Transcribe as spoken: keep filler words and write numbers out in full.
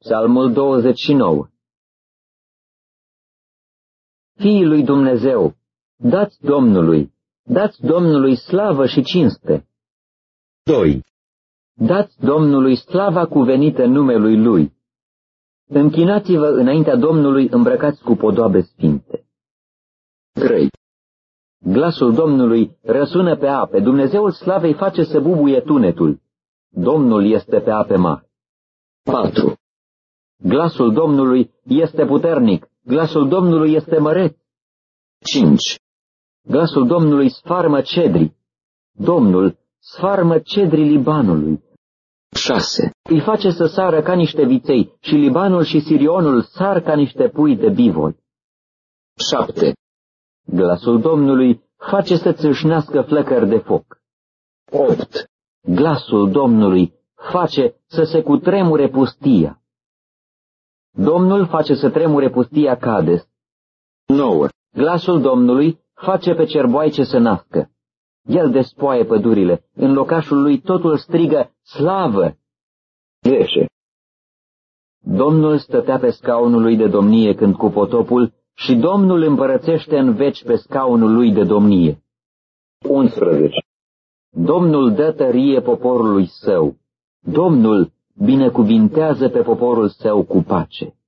Psalmul douăzeci și nouă. Fiii lui Dumnezeu, dați Domnului, dați Domnului slavă și cinste. doi. Dați Domnului slava cuvenită numelui Lui. Închinați-vă înaintea Domnului îmbrăcați cu podoabe sfinte. trei. Glasul Domnului răsună pe ape, Dumnezeul slavei face să bubuie tunetul. Domnul este pe ape mari. patru. Glasul Domnului este puternic, glasul Domnului este măreț. cinci. Glasul Domnului sfarmă cedri. Domnul sfarmă cedrii Libanului. șase. Îi face să sară ca niște viței și Libanul și Sirionul sar ca niște pui de bivol. șapte. Glasul Domnului face să țâșnească flăcări de foc. opt. Glasul Domnului face să se cutremure pustia. Domnul face să tremure pustia Cades. nouă. Glasul Domnului face pe cerboaice să nască. El despoaie pădurile, în locașul lui totul strigă slavă. zece. Domnul stătea pe scaunul lui de domnie când cu potopul și Domnul împărățește în veci pe scaunul lui de domnie. unsprezece. Domnul dă tărie poporului său. Domnul binecuvintează pe poporul său cu pace.